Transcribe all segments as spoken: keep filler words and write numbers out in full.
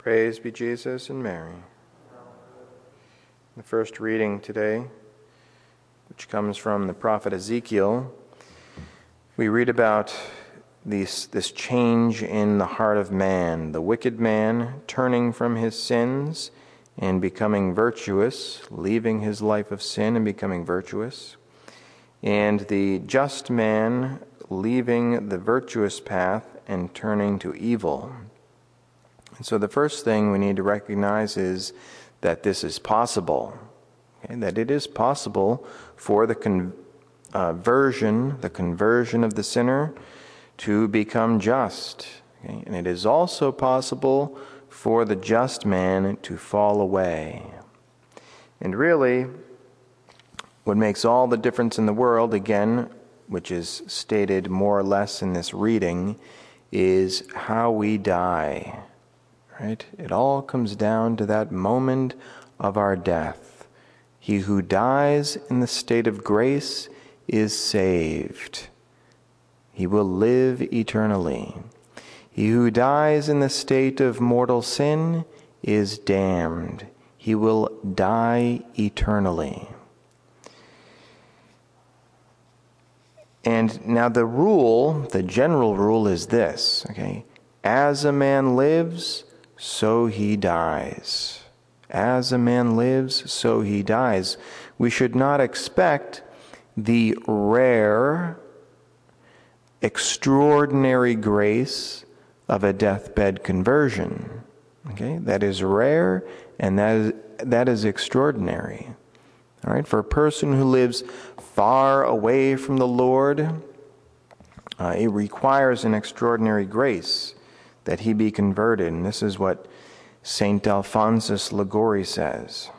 Praise be Jesus and Mary. The first reading today, which comes from the prophet Ezekiel, we read about this, this change in the heart of man, the wicked man turning from his sins and becoming virtuous, leaving his life of sin and becoming virtuous, and the just man leaving the virtuous path and turning to evil. And so the first thing we need to recognize is that this is possible, okay? That it is possible for the conversion, uh, the conversion of the sinner to become just. Okay? And it is also possible for the just man to fall away. And really, what makes all the difference in the world, again, which is stated more or less in this reading, is how we die. Right? It all comes down to that moment of our death. He who dies in the state of grace is saved. He will live eternally. He who dies in the state of mortal sin is damned. He will die eternally. And now the rule, the general rule is this, okay? As a man lives, so he dies. As a man lives, so he dies. We should not expect the rare, extraordinary grace of a deathbed conversion. Okay? That is rare, and that is, that is extraordinary. All right? For a person who lives far away from the Lord, uh, it requires an extraordinary grace that he be converted. And this is what Saint Alphonsus Liguori says.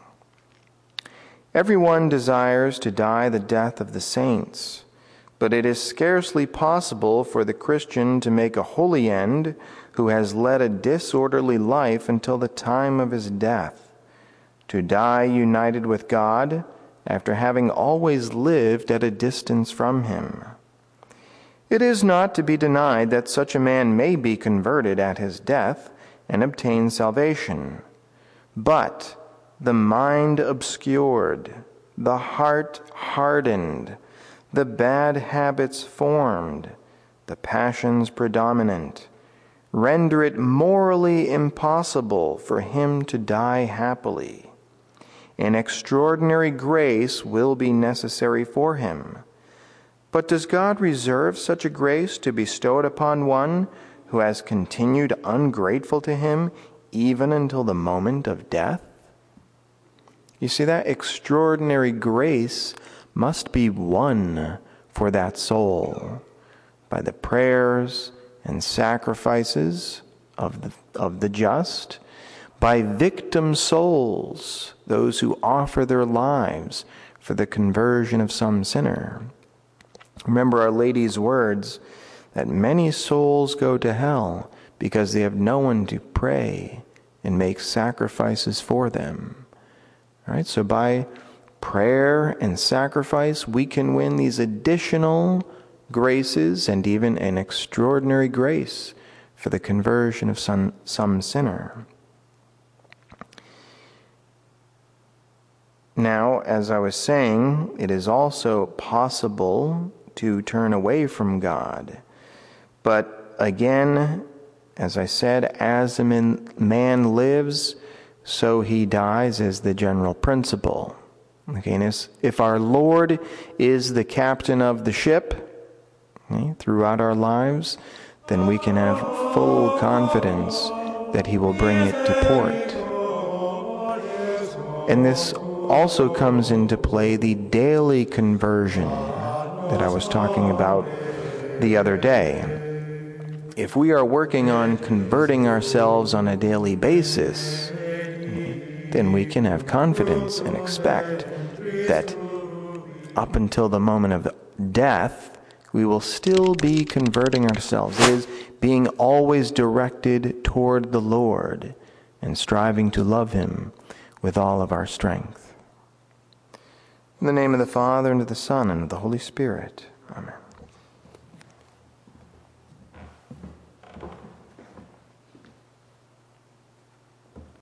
Everyone desires to die the death of the saints, but it is scarcely possible for the Christian to make a holy end who has led a disorderly life until the time of his death, to die united with God after having always lived at a distance from him. It is not to be denied that such a man may be converted at his death and obtain salvation. But the mind obscured, the heart hardened, the bad habits formed, the passions predominant, render it morally impossible for him to die happily. An extraordinary grace will be necessary for him. But does God reserve such a grace to bestow it upon one who has continued ungrateful to him even until the moment of death? You see, that extraordinary grace must be won for that soul by the prayers and sacrifices of the, of the just, by victim souls, those who offer their lives for the conversion of some sinner. Remember Our Lady's words that many souls go to hell because they have no one to pray and make sacrifices for them. All right, so by prayer and sacrifice, we can win these additional graces and even an extraordinary grace for the conversion of some, some sinner. Now, as I was saying, it is also possible to turn away from God. But again, as I said, as a man lives, so he dies is the general principle. Okay, and if our Lord is the captain of the ship, okay, throughout our lives, then we can have full confidence that he will bring it to port. And this also comes into play the daily conversion that I was talking about the other day. If we are working on converting ourselves on a daily basis, then we can have confidence and expect that up until the moment of death, we will still be converting ourselves. That is, being always directed toward the Lord and striving to love him with all of our strength. In the name of the Father, and of the Son, and of the Holy Spirit. Amen.